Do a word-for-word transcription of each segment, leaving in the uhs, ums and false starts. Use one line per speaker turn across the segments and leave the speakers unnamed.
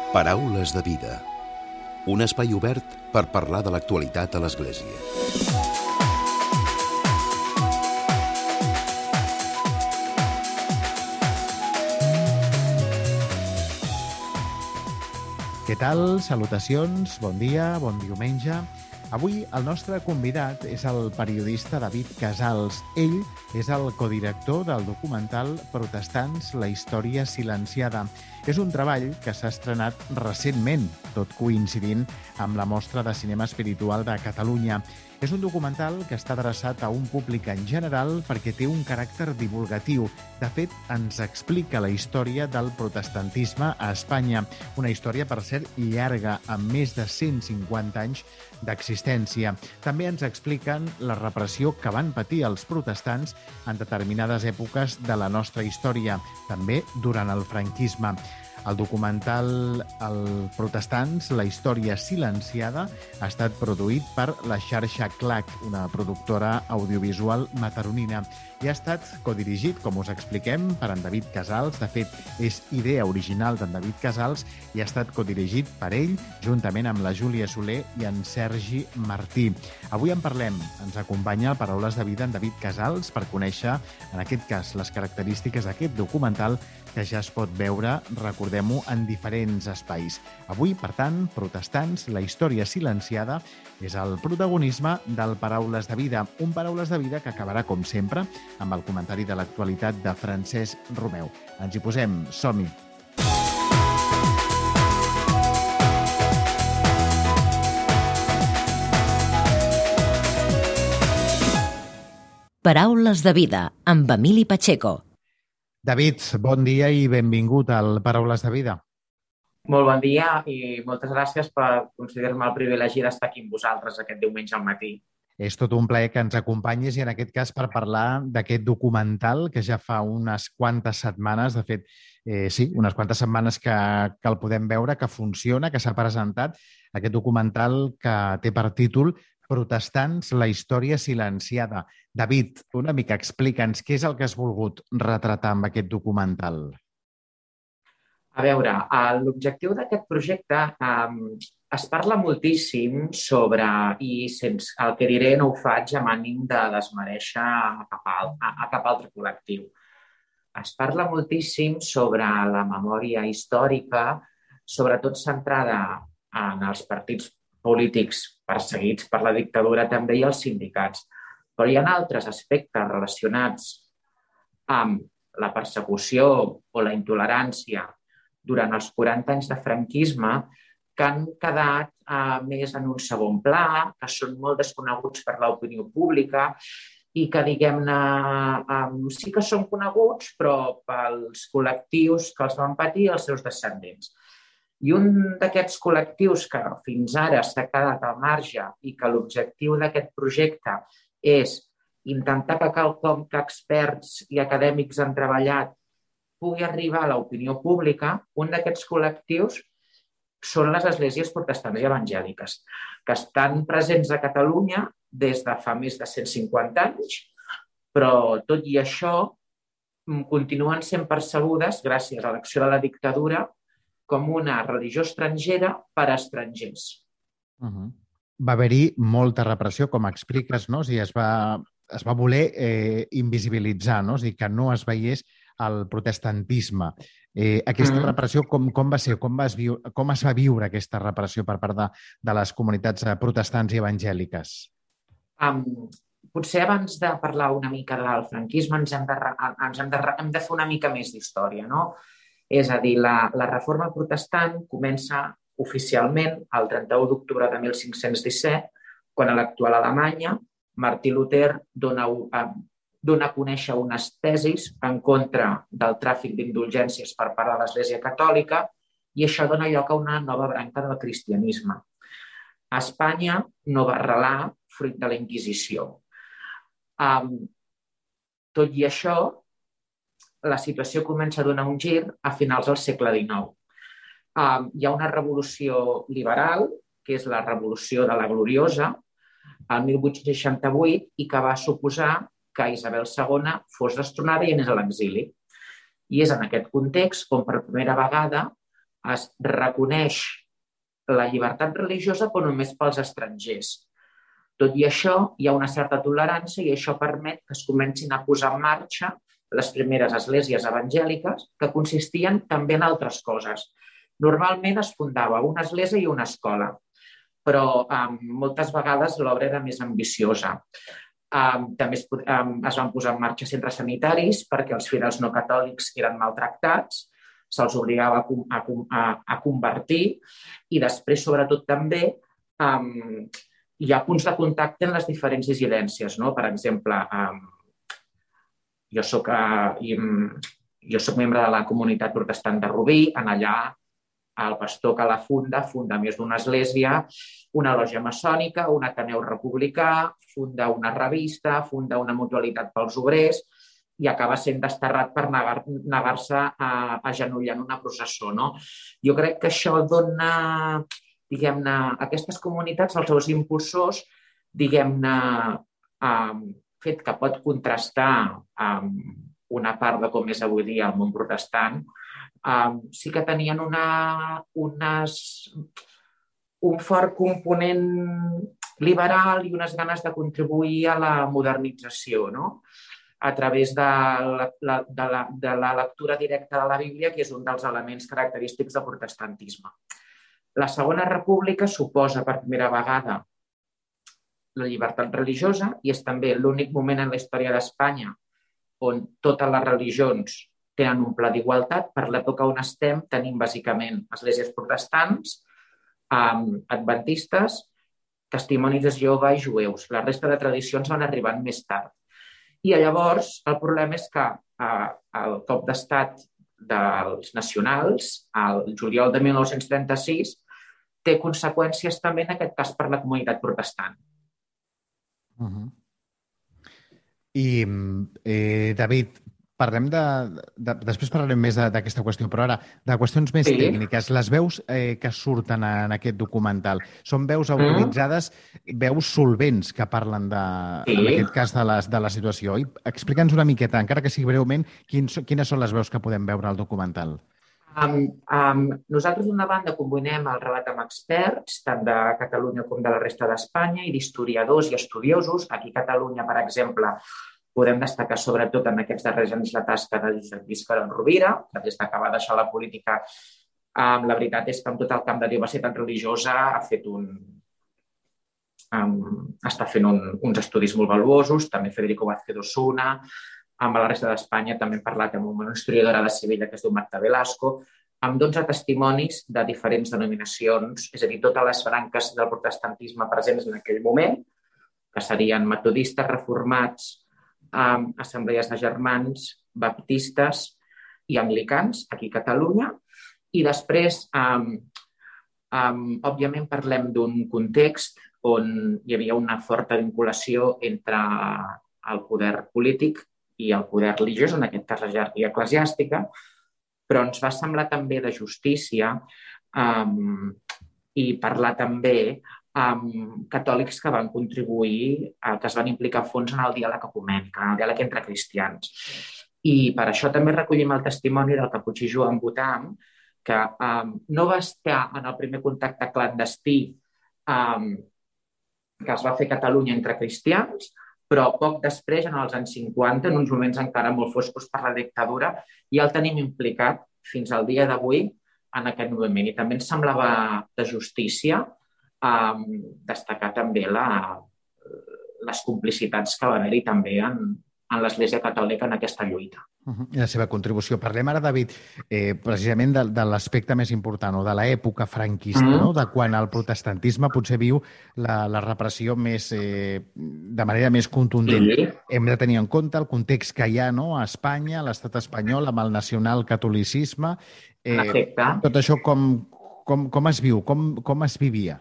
Paraules de vida. Un espai obert per parlar de l'actualitat a l'Església.
Què tal? Salutacions, bon dia, bon diumenge. Avui el nostre convidat és el periodista David Casals. Ell és el codirector del documental Protestants, la història silenciada. És un treball que s'ha estrenat recentment, tot coincidint amb la Mostra de Cinema Espiritual de Catalunya. És un documental que està adreçat a un públic en general perquè té un caràcter divulgatiu. De fet, ens explica la història del protestantisme a Espanya. Una història, per cert, llarga, amb més de cent cinquanta anys d'existència. També ens expliquen la repressió que van patir els protestants en determinades èpoques de la nostra història, també durant el franquisme. El documental El Protestants, la història silenciada, ha estat produït per la xarxa CLAC, una productora audiovisual mataronina, i ha estat codirigit, com us expliquem, per en David Casals. De fet, és idea original d'en David Casals i ha estat codirigit per ell, juntament amb la Júlia Soler i en Sergi Martí. Avui en parlem. Ens acompanya a Paraules de Vida en David Casals per conèixer, en aquest cas, les característiques d'aquest documental que ja es pot veure, recordem-ho, en diferents espais. Avui, per tant, Protestants, la història silenciada, és el protagonisme del Paraules de Vida. Un Paraules de Vida que acabarà, com sempre, amb el comentari de l'actualitat de Francesc Romeu. Ens hi posem. Som-hi!
Paraules de Vida, amb Emili Pacheco.
David, bon dia i benvingut al Paraules de Vida.
Molt bon dia i moltes gràcies per considerar-me el privilegi d'estar aquí amb vosaltres aquest diumenge al matí.
És tot un plaer que ens acompanyis i en aquest cas per parlar d'aquest documental que ja fa unes quantes setmanes, de fet, eh, sí, unes quantes setmanes que, que el podem veure, que funciona, que s'ha presentat, aquest documental que té per títol Protestants, la història silenciada. David, una mica explica'ns què és el que has volgut retratar amb aquest documental.
A veure, l'objectiu d'aquest projecte eh, es parla moltíssim sobre, i sense, el que diré no ho faig amb ànim de desmereixer a cap, a, a cap altre col·lectiu. Es parla moltíssim sobre la memòria històrica, sobretot centrada en els partits polítics perseguits per la dictadura també i els sindicats. Però hi ha altres aspectes relacionats amb la persecució o la intolerància durant els quaranta anys de franquisme que han quedat eh, més en un segon pla, que són molt desconeguts per l'opinió pública i que, diguem-ne, eh, sí que són coneguts, però pels col·lectius que els van patir els seus descendents. I un d'aquests col·lectius que fins ara s'ha quedat al marge i que l'objectiu d'aquest projecte és intentar que quelcom que experts i acadèmics han treballat pugui arribar a l'opinió pública, un d'aquests col·lectius són les esglésies protestants i evangèliques, que estan presents a Catalunya des de fa més de cent cinquanta anys, però tot i això continuen sent percebudes, gràcies a l'acció de la dictadura, com una religió estrangera per a estrangers.
Uh-huh. Va haver-hi molta repressió, com expliques, no? O sigui, es va, es va voler eh, invisibilitzar, no? O sigui, que no es veiés el protestantisme. Eh, aquesta mm. repressió, com, com va ser? Com, vas viu, com es va viure aquesta repressió per part de, de les comunitats protestants i evangèliques?
Um, potser abans de parlar una mica del franquisme ens hem de, ens hem de, hem de fer una mica més d'història, no? És a dir, la, la reforma protestant comença oficialment el trenta-u d'octubre de mil cinc-cents disset, quan a l'actual Alemanya Martí Luter dona, dona a conèixer unes tesis en contra del tràfic d'indulgències per part de l'Església Catòlica i això dona lloc a una nova branca del cristianisme. A Espanya no va arrelar fruit de la Inquisició. Um, tot i això, la situació comença a donar un gir a finals del segle dinou. Um, hi ha una revolució liberal, que és la Revolució de la Gloriosa, el mil vuit-cents seixanta-vuit, i que va suposar que Isabel segona fos destronada i anés a l'exili. I és en aquest context on per primera vegada es reconeix la llibertat religiosa però només pels estrangers. Tot i això, hi ha una certa tolerància i això permet que es comencin a posar en marxa les primeres esglésies evangèliques, que consistien també en altres coses. Normalment es fundava una església i una escola, però um, moltes vegades l'obra era més ambiciosa. Um, també es, um, es van posar en marxa centres sanitaris perquè els fidels no catòlics eren maltractats, se'ls obligava a, a, a convertir i després, sobretot, també um, hi ha punts de contacte en les diferents dissidències. No? Per exemple, um, jo soc, uh, jo soc membre de la comunitat protestant de Rubí, en allà el pastor que la funda, funda més d'una església, una lògia maçònica, un ateneu republicà, funda una revista, funda una mutualitat pels obrers i acaba sent desterrat per negar, negar-se a, a agenollar en una processó. No? Jo crec que això dona, diguem-ne, a aquestes comunitats, als seus impulsors, diguem-ne, um, fet que pot contrastar amb una part de com és avui dia el món protestant, um, sí que tenien una, unes, un fort component liberal i unes ganes de contribuir a la modernització, no? A través de la, la, de, la, de la lectura directa de la Bíblia, que és un dels elements característics del protestantisme. La Segona República suposa per primera vegada la llibertat religiosa i és també l'únic moment en la història d'Espanya on totes les religions tenen un pla d'igualtat. Per l'època on estem tenim bàsicament esglésies protestants, um, adventistes, testimonis de Jehovà i jueus. La resta de tradicions van arribant més tard. I llavors el problema és que eh, el cop d'estat dels nacionals, el juliol de mil nou-cents trenta-sis, té conseqüències també en aquest cas per la comunitat protestant.
Uh-huh. I, eh, David, parlem de, de... Després parlarem més d'aquesta qüestió, però ara de qüestions més sí. tècniques. Les veus eh, que surten en aquest documental són veus autoritzades, mm. veus solvents que parlen, de, sí. en aquest cas, de la, de la situació. Explica'ns una miqueta, encara que sigui breument, quins, quines són les veus que podem veure al documental.
Um, um, nosaltres, d'una banda, combinem el relat amb experts, tant de Catalunya com de la resta d'Espanya, i d'historiadors i estudiosos. Aquí a Catalunya, per exemple, podem destacar sobretot en aquests darrers anys la tasca de Josep Lluís Carod Rovira, que des que va deixar la política, um, la veritat és que amb tot el camp de diversitat religiosa ha fet un, um, està fent un, uns estudis molt valuosos, també Federico Vázquez Osuna, amb la resta d'Espanya també hem parlat amb una historiadora de Sevilla que es diu Marta Velasco, amb dotze testimonis de diferents denominacions, és a dir, totes les branques del protestantisme presents en aquell moment, que serien metodistes, reformats, Um, assemblees de germans, baptistes i anglicans, aquí a Catalunya. I després, um, um, òbviament, parlem d'un context on hi havia una forta vinculació entre el poder polític i el poder religiós, en aquest cas la jerarquia eclesiàstica, però ens va semblar també de justícia um, i parlar també amb catòlics que van contribuir, que es van implicar a fons en el diàleg ecumènic, en el diàleg entre cristians. I per això també recollim el testimoni del caputxí Joan Botam, que um, no va estar en el primer contacte clandestí um, que es va fer a Catalunya entre cristians, però poc després, en els anys cinquanta, en uns moments encara molt foscos per la dictadura, ja el tenim implicat fins al dia d'avui en aquest moviment. I també ens semblava de justícia Um, destacar també la, les complicitats que va haver-hi també en, en l'Església Catòlica en aquesta lluita.
Uh-huh. I la seva contribució. Parlem ara, David, eh, precisament de, de l'aspecte més important, o de l'època franquista, mm. no? De quan el protestantisme potser viu la, la repressió més, eh, de manera més contundent. Sí. Hem de tenir en compte el context que hi ha, no? A Espanya, a l'estat espanyol, amb el nacional-catolicisme. Eh, tot això com, com, com es viu, com, com es vivia?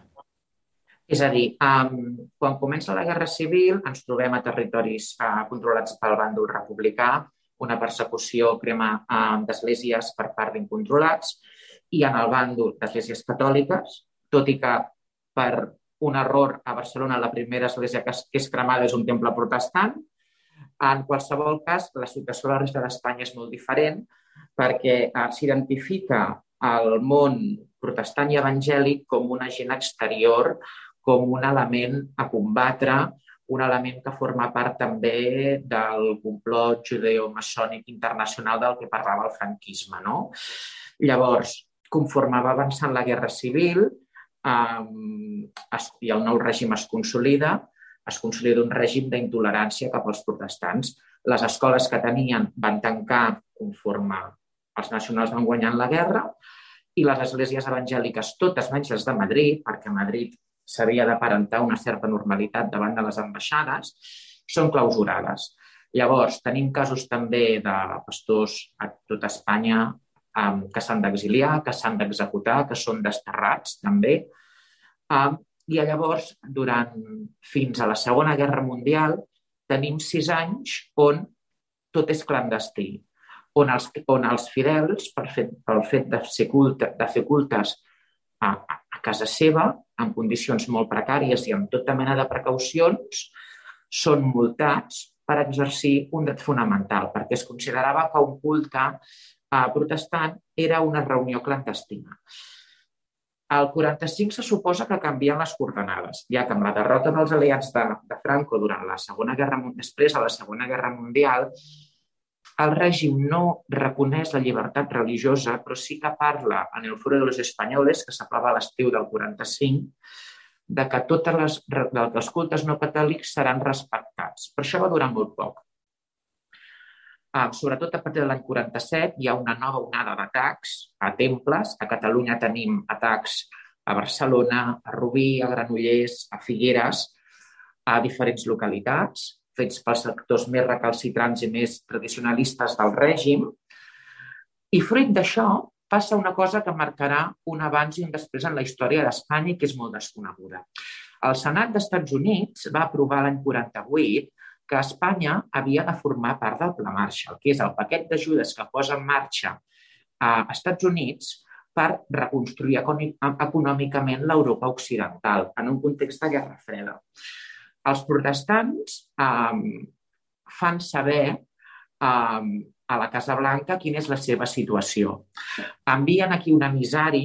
És a dir, um, quan comença la Guerra Civil ens trobem a territoris uh, controlats pel bàndol republicà, una persecució crema uh, d'esglésies per part d'incontrolats i en el bàndol d'esglésies catòliques, tot i que per un error a Barcelona la primera església que és cremada és un temple protestant. En qualsevol cas, la situació a la resta d'Espanya és molt diferent perquè uh, s'identifica el món protestant i evangèlic com un agent exterior, com un element a combatre, un element que forma part també del complot judeo-maçònic internacional del que parlava el franquisme, no? Llavors, conforme va avançant la Guerra Civil eh, i el nou règim es consolida, es consolida un règim d'intolerància cap als protestants. Les escoles que tenien van tancar conforme els nacionals van guanyant la guerra i les esglésies evangèliques, totes menys les de Madrid, perquè a Madrid s'havia d'aparentar una certa normalitat davant de les ambaixades, són clausurades. Llavors, tenim casos també de pastors a tota Espanya um, que s'han d'exiliar, que s'han d'executar, que són desterrats també. Um, I llavors, durant, fins a la Segona Guerra Mundial, tenim sis anys on tot és clandestí, on els, on els fidels, per fet, pel fet de, ser culte, de fer cultes a, a casa seva, en condicions molt precàries i amb tota mena de precaucions, són multats per exercir un dret fonamental, perquè es considerava que un culte eh, protestant era una reunió clandestina. Al quaranta-cinc se suposa que canvien les coordenades, ja que amb la derrota dels aliats de, de Franco durant la Segona Guerra Mundial, després de la Segona Guerra Mundial, el règim no reconeix la llibertat religiosa, però sí que parla en el Foro de los Españoles, que s'aprova a l'estiu del quaranta-cinc, de que tots les, els cultes no catòlics seran respectats. Per això va durar molt poc. Uh, sobretot a partir de l'any quaranta-set hi ha una nova onada d'atacs a temples. A Catalunya tenim atacs a Barcelona, a Rubí, a Granollers, a Figueres, a diferents localitats, fets pels sectors més recalcitrants i més tradicionalistes del règim. I fruit d'això passa una cosa que marcarà un abans i un després en la història d'Espanya i que és molt desconeguda. El Senat dels Estats Units va aprovar l'any quaranta-vuit que Espanya havia de formar part del Pla Marshall, que és el paquet d'ajudes que posa en marxa a Estats Units per reconstruir econòmicament l'Europa occidental en un context de Guerra Freda. Els protestants eh, fan saber eh, a la Casa Blanca quina és la seva situació. Envien aquí un emissari,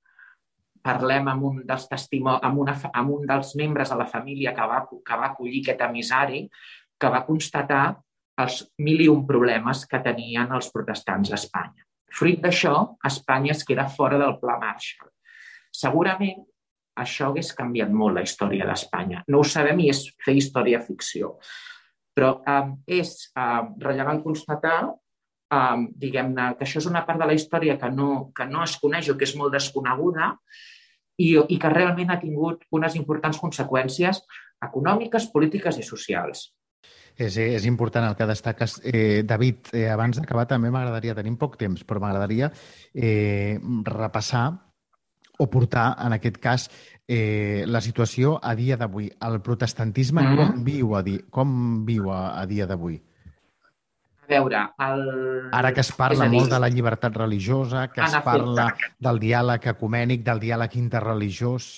parlem amb un dels, testimo... amb una... amb un dels membres de la família que va, que va acollir aquest emissari, que va constatar els mil i un problemes que tenien els protestants a Espanya. Fruit d'això, Espanya es queda fora del Pla Marshall. Segurament això hagués canviat molt la història d'Espanya. No ho sabem i és fer història-ficció. Però eh, és eh, rellevant constatar eh, diguem-ne, que això és una part de la història que no, que no es coneix o que és molt desconeguda i, i que realment ha tingut unes importants conseqüències econòmiques, polítiques i socials.
És, és important el que destaques. Eh, David, eh, abans d'acabar també m'agradaria, tenim poc temps, però m'agradaria eh, repassar o portar, en aquest cas, eh, la situació a dia d'avui. El protestantisme mm-hmm. com viu a, di com viu a, a dia d'avui?
A veure, el...
Ara que es parla dir... molt de la llibertat religiosa, que es parla del diàleg ecumènic, del diàleg interreligiós...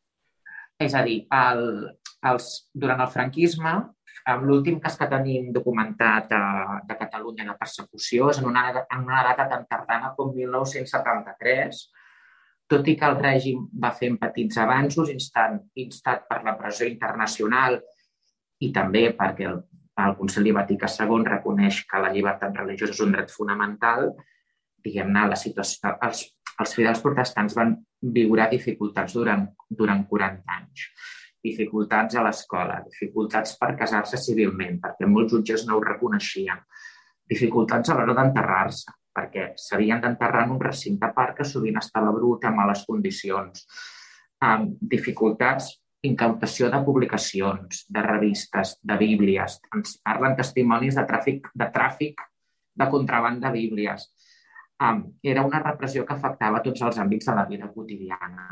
És a dir, el, els, durant el franquisme, amb l'últim cas que tenim documentat a, de Catalunya de persecució és en una, en una data tan tardana com mil nou-cents setanta-tres, tot i que el règim va fer petits avanços instant, instat per la pressió internacional i també perquè el, el Concili Vaticà segon reconeix que la llibertat religiosa és un dret fonamental, diguem-ne, la situació, els, els fidels protestants van viure dificultats durant, durant quaranta anys. Dificultats a l'escola, dificultats per casar-se civilment, perquè molts jutges no ho reconeixien, dificultats a l'hora d'enterrar-se, perquè s'havien d'enterrar en un recinte parc que sovint estava brut, en males condicions, um, dificultats, incautació de publicacions, de revistes, de bíblies, ens parlen testimonis de tràfic de, tràfic de contraban de bíblies. Um, era una repressió que afectava tots els àmbits de la vida quotidiana.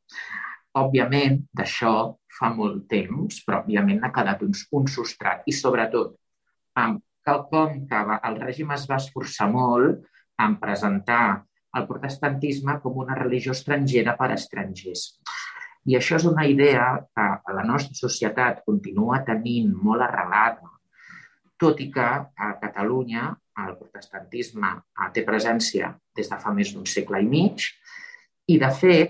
Òbviament, d'això fa molt temps, però òbviament ha quedat un, un substrat. I sobretot, um, quelcom que va, el règim es va esforçar molt en presentar el protestantisme com una religió estrangera per a estrangers. I això és una idea que a la nostra societat continua tenint molt arrelada, tot i que a Catalunya el protestantisme té presència des de fa més d'un segle i mig i, de fet,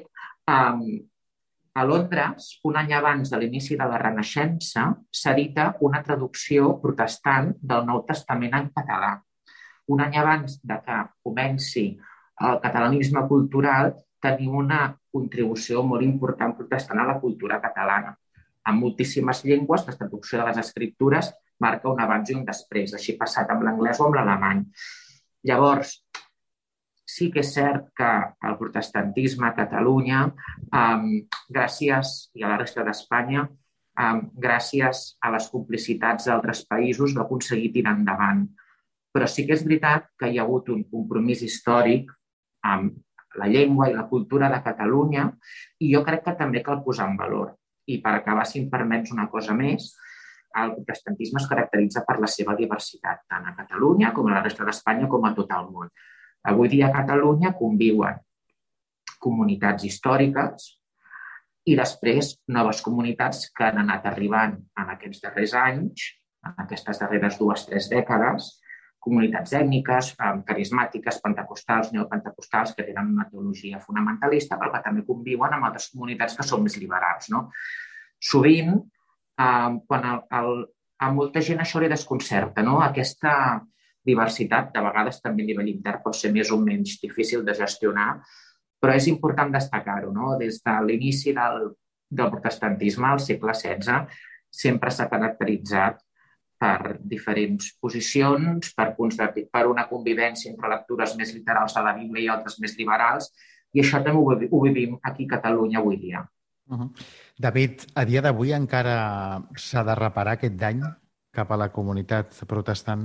a Londres, un any abans de l'inici de la Renaixença, s'edita una traducció protestant del Nou Testament en català. Un any abans de que comenci el catalanisme cultural, tenim una contribució molt important protestant a la cultura catalana. En moltíssimes llengües, la traducció de les escriptures marca un abans i un després, així passat amb l'anglès o amb l'alemany. Llavors, sí que és cert que el protestantisme a Catalunya, gràcies, i a la resta d'Espanya, gràcies a les complicitats d'altres països, va aconseguir tirar endavant. Però sí que és veritat que hi ha hagut un compromís històric amb la llengua i la cultura de Catalunya i jo crec que també cal posar en valor. I per acabar, si em permets una cosa més, el protestantisme es caracteritza per la seva diversitat, tant a Catalunya com a la resta d'Espanya com a tot el món. Avui dia a Catalunya conviuen comunitats històriques i després noves comunitats que han anat arribant en aquests darrers anys, en aquestes darreres dues o tres dècades, comunitats ètniques, carismàtiques, pentecostals, neopentecostals, que tenen una teologia fonamentalista, però que també conviuen amb altres comunitats que són més liberals. Sovint, quan a molta gent això li desconcerta, aquesta diversitat, de vegades també a nivell intern pot ser més o menys difícil de gestionar, però és important destacar-ho. Des de l'inici del protestantisme, al segle setze, sempre s'ha caracteritzat per diferents posicions, per, per una convivència entre lectures més literals de la Bíblia i altres més liberals, i això també ho, ho vivim aquí a Catalunya avui dia.
Uh-huh. David, a dia d'avui encara s'ha de reparar aquest dany cap a la comunitat protestant?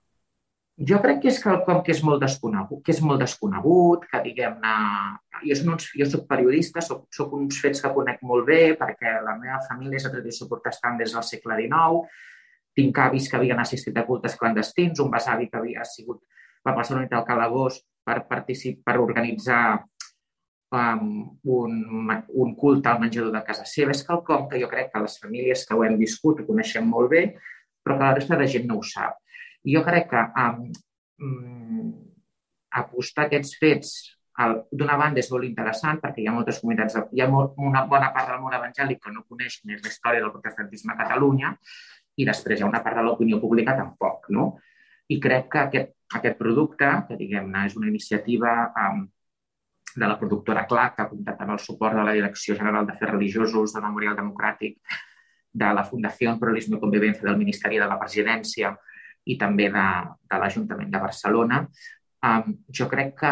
Jo crec que és quelcom que és molt desconegut, que és molt desconegut, que diguem-ne... Jo, jo soc periodista, soc, soc uns fets que conec molt bé, perquè la meva família és de tradició protestant des del segle dinou, tinc avis que havien assistit a cultes clandestins, un besavi que havia sigut, va passar una nit al calabós per, per organitzar um, un, un culte al menjador de casa seva. És quelcom que jo crec que les famílies que ho hem viscut ho coneixem molt bé, però que la resta de gent no ho sap. I jo crec que um, apostar aquests fets d'una banda és molt interessant perquè hi ha moltes comunitats, hi ha molt, una bona part del món evangèlic que no coneix més la història del protestantisme a Catalunya, i després hi ha una part de l'opinió pública tampoc, no? I crec que aquest, aquest producte, que diguem-ne és una iniciativa um, de la productora C L A C, que ha comptat amb el suport de la Direcció General d'Afers Religiosos, del Memorial Democràtic, de la Fundació Pluralisme i Convivència del Ministeri de la Presidència i també de, de l'Ajuntament de Barcelona, um, jo crec que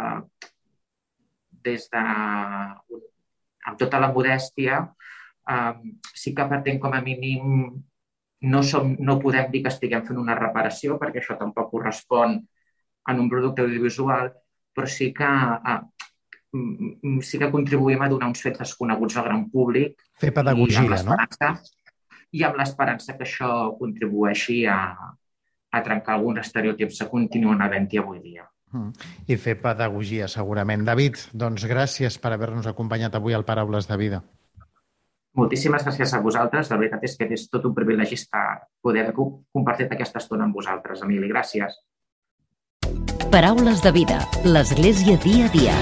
des de, amb tota la modèstia, um, sí que pretén com a mínim No, som, no podem dir que estiguem fent una reparació, perquè això tampoc correspon en un producte audiovisual, però sí que, eh, sí que contribuïm a donar uns fets desconeguts al gran públic.
Fer pedagogia, no?
I amb l'esperança que això contribueixi a, a trencar alguns estereotips que continuen havent-hi avui dia.
I fer pedagogia, segurament. David, doncs gràcies per haver-nos acompanyat avui al Paraules de Vida.
Moltíssimes gràcies a vosaltres. La veritat és que és tot un privilegi estar, poder compartir aquesta estona amb vosaltres, Emili. Gràcies.
Paraules de Vida, l'Església dia a dia.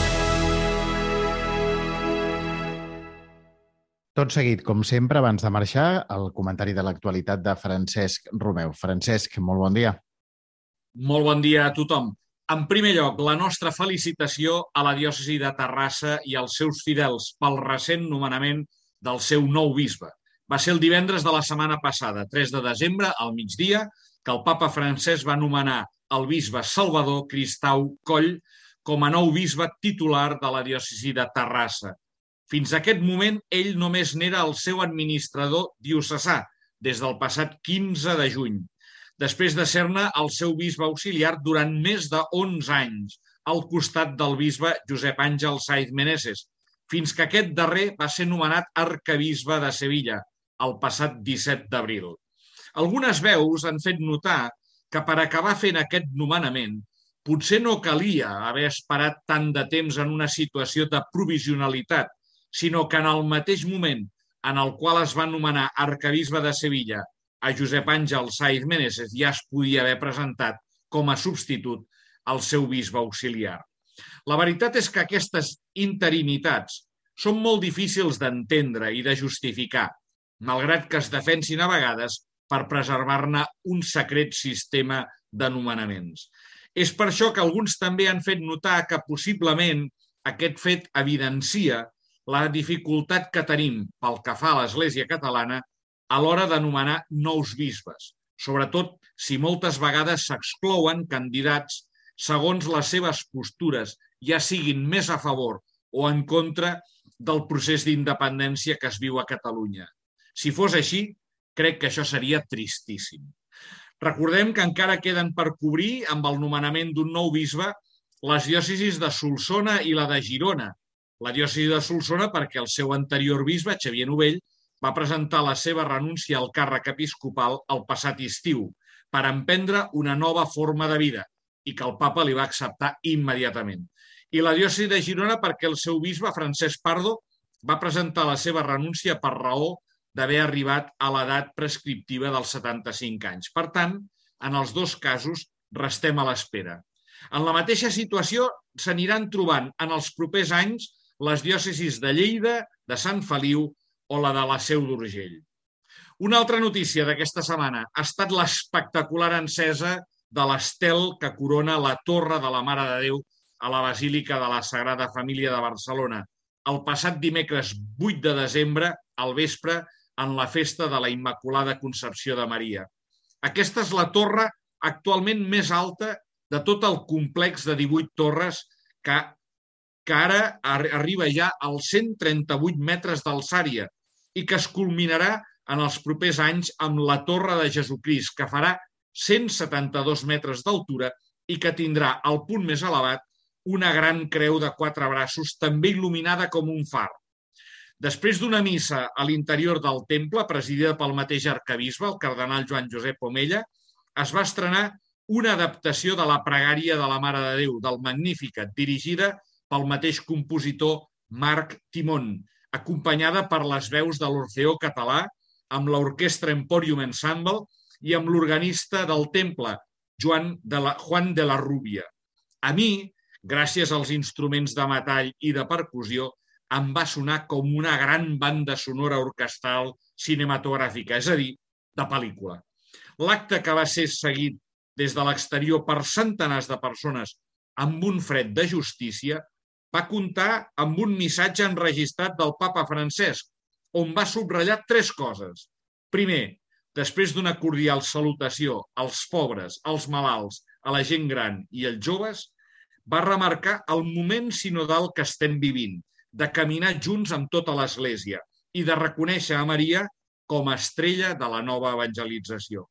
Tot seguit, com sempre, abans de marxar, el comentari de l'actualitat de Francesc Romeu. Francesc, molt bon dia.
Molt bon dia a tothom. En primer lloc, la nostra felicitació a la diòcesi de Terrassa i als seus fidels pel recent nomenament del seu nou bisbe. Va ser el divendres de la setmana passada, tres de desembre, al migdia, que el papa Francesc va nomenar el bisbe Salvador Cristau Coll com a nou bisbe titular de la diòcesi de Terrassa. Fins a aquest moment, ell només n'era el seu administrador diocesà, des del passat quinze de juny, després de ser-ne el seu bisbe auxiliar durant més de onze anys, al costat del bisbe Josep Àngel Saiz Meneses, fins que aquest darrer va ser nomenat arquebisbe de Sevilla el passat disset d'abril. Algunes veus han fet notar que per acabar fent aquest nomenament potser no calia haver esperat tant de temps en una situació de provisionalitat, sinó que en el mateix moment en el qual es va nomenar arquebisbe de Sevilla a Josep Àngel Saiz Meneses ja es podia haver presentat com a substitut al seu bisbe auxiliar. La veritat és que aquestes interinitats són molt difícils d'entendre i de justificar, malgrat que es defensin a vegades per preservar-ne un secret sistema de nomenaments. És per això que alguns també han fet notar que possiblement aquest fet evidencia la dificultat que tenim pel que fa a l'Església catalana a l'hora de nomenar nous bisbes, sobretot si moltes vegades s'exclouen candidats segons les seves postures, ja siguin més a favor o en contra del procés d'independència que es viu a Catalunya. Si fos així, crec que això seria tristíssim. Recordem que encara queden per cobrir amb el nomenament d'un nou bisbe les diòcesis de Solsona i la de Girona. La diòcesi de Solsona perquè el seu anterior bisbe, Xavier Novell, va presentar la seva renúncia al càrrec episcopal el passat estiu per emprendre una nova forma de vida i que el papa li va acceptar immediatament. I la diòcesi de Girona perquè el seu bisbe, Francesc Pardo, va presentar la seva renúncia per raó d'haver arribat a l'edat prescriptiva dels setanta-cinc anys. Per tant, en els dos casos restem a l'espera. En la mateixa situació s'aniran trobant en els propers anys les diòcesis de Lleida, de Sant Feliu o la de la Seu d'Urgell. Una altra notícia d'aquesta setmana ha estat l'espectacular encesa de l'estel que corona la Torre de la Mare de Déu a la Basílica de la Sagrada Família de Barcelona, el passat dimecres vuit de desembre, al vespre, en la festa de la Immaculada Concepció de Maria. Aquesta és la torre actualment més alta de tot el complex de divuit torres que, que ara arriba ja als cent trenta-vuit metres d'alçària i que es culminarà en els propers anys amb la Torre de Jesucrist, que farà cent setanta-dos metres d'altura i que tindrà al punt més elevat una gran creu de quatre braços, també il·luminada com un far. Després d'una missa a l'interior del temple, presidida pel mateix arquebisbe, el cardenal Joan Josep Omella, es va estrenar una adaptació de la pregària de la Mare de Déu, del Magnificat, dirigida pel mateix compositor Marc Timón, acompanyada per les veus de l'Orfeó Català, amb l'Orquestra Emporium Ensemble i amb l'organista del temple, Joan de la, Juan de la Rubia. A mi, gràcies als instruments de metall i de percussió, em va sonar com una gran banda sonora orquestral cinematogràfica, és a dir, de pel·lícula. L'acte, que va ser seguit des de l'exterior per centenars de persones amb un fred de justícia, va comptar amb un missatge enregistrat del papa Francesc, on va subratllar tres coses. Primer, després d'una cordial salutació als pobres, als malalts, a la gent gran i als joves, va remarcar el moment sinodal que estem vivint, de caminar junts amb tota l'Església i de reconèixer a Maria com a estrella de la nova evangelització.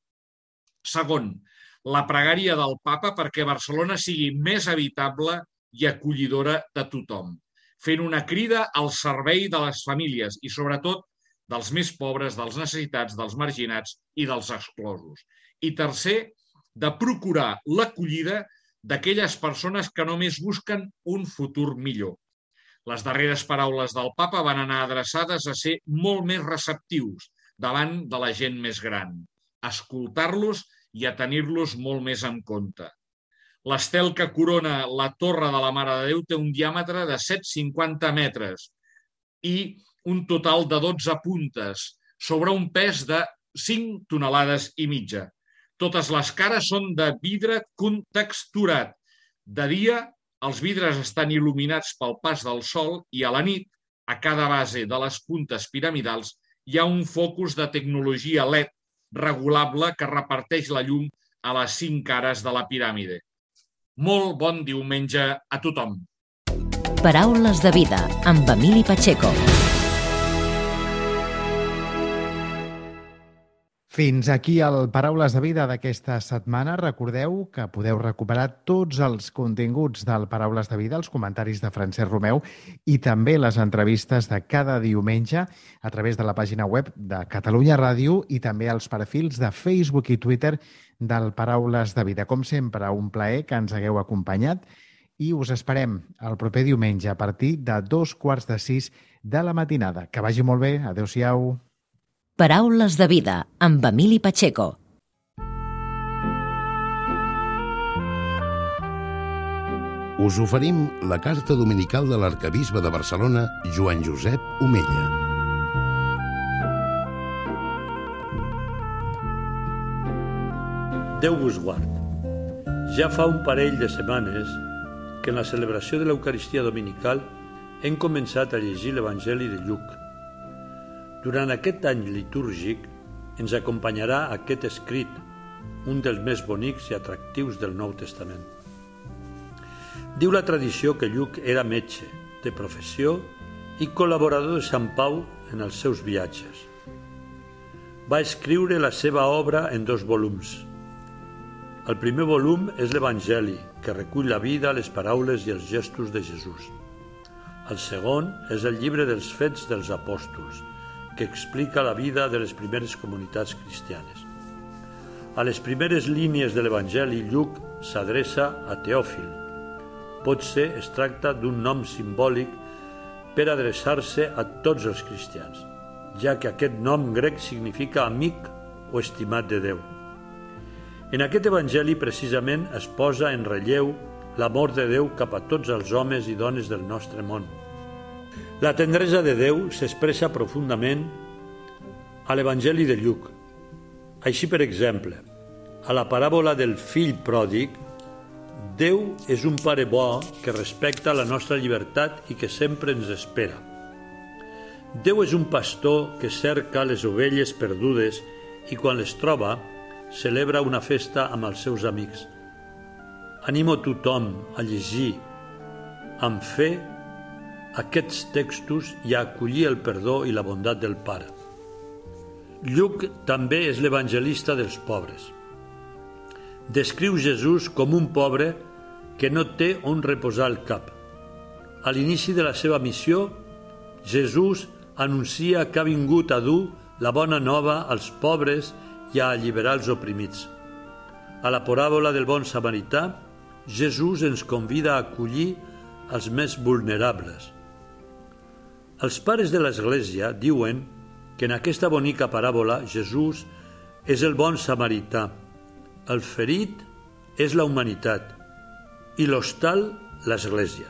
Segon, la pregària del papa perquè Barcelona sigui més habitable i acollidora de tothom, fent una crida al servei de les famílies i, sobretot, dels més pobres, dels necessitats, dels marginats i dels exclosos. I tercer, de procurar l'acollida d'aquelles persones que només busquen un futur millor. Les darreres paraules del papa van anar adreçades a ser molt més receptius davant de la gent més gran, a escoltar-los i a tenir-los molt més en compte. L'estel que corona la Torre de la Mare de Déu té un diàmetre de set coma cinquanta metres i un total de dotze puntes, sobre un pes de cinc tonelades i mitja. Totes les cares són de vidre contexturat. De dia, els vidres estan il·luminats pel pas del sol i a la nit, a cada base de les puntes piramidals, hi ha un focus de tecnologia L E D regulable que reparteix la llum a les cinc cares de la piràmide. Molt bon diumenge a tothom.
Paraules de vida, amb Emili Pacheco.
Fins aquí el Paraules de Vida d'aquesta setmana. Recordeu que podeu recuperar tots els continguts del Paraules de Vida, els comentaris de Francesc Romeu i també les entrevistes de cada diumenge a través de la pàgina web de Catalunya Ràdio i també els perfils de Facebook i Twitter del Paraules de Vida. Com sempre, un plaer que ens hagueu acompanyat i us esperem el proper diumenge a partir de dos quarts de sis de la matinada. Que vagi molt bé. Adéu-siau.
Paraules de Vida, amb Emili Pacheco.
us oferim la carta dominical de l'arquebisbe de Barcelona, Joan Josep Omella.
Déu vos guard. Ja fa un parell de setmanes que en la celebració de l'Eucaristia dominical hem començat a llegir l'Evangeli de Lluc. Durant aquest any litúrgic ens acompanyarà aquest escrit, un dels més bonics i atractius del Nou Testament. Diu la tradició que Lluc era metge, de professió i col·laborador de Sant Pau en els seus viatges. Va escriure la seva obra en dos volums. El primer volum és l'Evangeli, que recull la vida, les paraules i els gestos de Jesús. El segon és el llibre dels Fets dels Apòstols, que explica la vida de les primeres comunitats cristianes. A les primeres línies de l'Evangeli, Lluc s'adreça a Teòfil. Potser es tracta d'un nom simbòlic per adreçar-se a tots els cristians, ja que aquest nom grec significa amic o estimat de Déu. En aquest Evangeli, precisament, es posa en relleu l'amor de Déu cap a tots els homes i dones del nostre món. La tendresa de Déu s'expressa profundament a l'Evangeli de Lluc. Així, per exemple, a la paràbola del fill pròdig, Déu és un pare bo que respecta la nostra llibertat i que sempre ens espera. Déu és un pastor que cerca les ovelles perdudes i quan les troba, celebra una festa amb els seus amics. Animo tothom a llegir amb fe aquests textos i a acollir el perdó i la bondat del Pare. Lluc també és l'evangelista dels pobres. Descriu Jesús com un pobre que no té on reposar el cap. A l'inici de la seva missió, Jesús anuncia que ha vingut a dur la bona nova als pobres i a alliberar els oprimits. A la paràbola del bon samarità, Jesús ens convida a acollir els més vulnerables. Els pares de l'Església diuen que en aquesta bonica paràbola Jesús és el bon samarità, el ferit és la humanitat i l'hostal l'Església.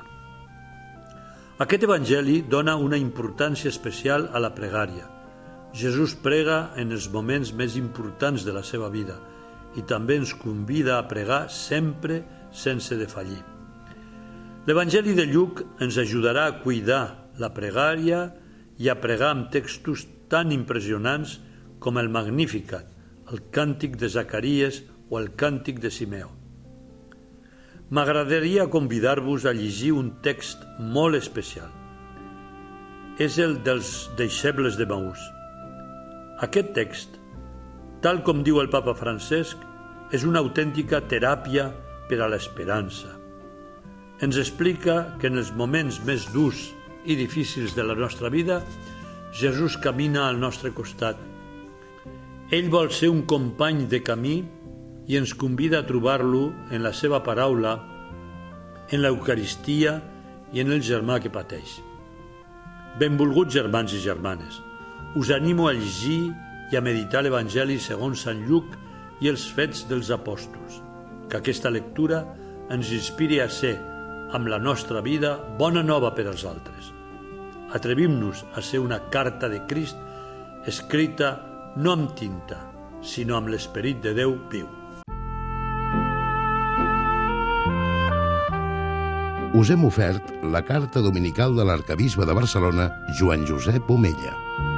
Aquest Evangeli dona una importància especial a la pregària. Jesús prega en els moments més importants de la seva vida i també ens convida a pregar sempre sense defallir. L'Evangeli de Lluc ens ajudarà a cuidar la pregària i a pregar amb textos tan impressionants com el Magnificat, el Càntic de Zacaries o el Càntic de Simeó. M'agradaria convidar-vos a llegir un text molt especial. És el dels deixebles de Maús. Aquest text, tal com diu el papa Francesc, és una autèntica teràpia per a l'esperança. Ens explica que en els moments més durs i difícils de la nostra vida, Jesús camina al nostre costat. Ell vol ser un company de camí i ens convida a trobar-lo en la seva paraula, en l'Eucaristia i en el germà que pateix. Benvolguts germans i germanes, us animo a llegir i a meditar l'Evangeli segons Sant Lluc i els Fets dels Apòstols. Que aquesta lectura ens inspiri a ser, amb la nostra vida, bona nova per als altres. Atrevim-nos a ser una carta de Crist escrita no amb tinta, sinó amb l'Esperit de Déu viu.
Us hem ofert la carta dominical de l'arquebisbe de Barcelona, Joan Josep Omella.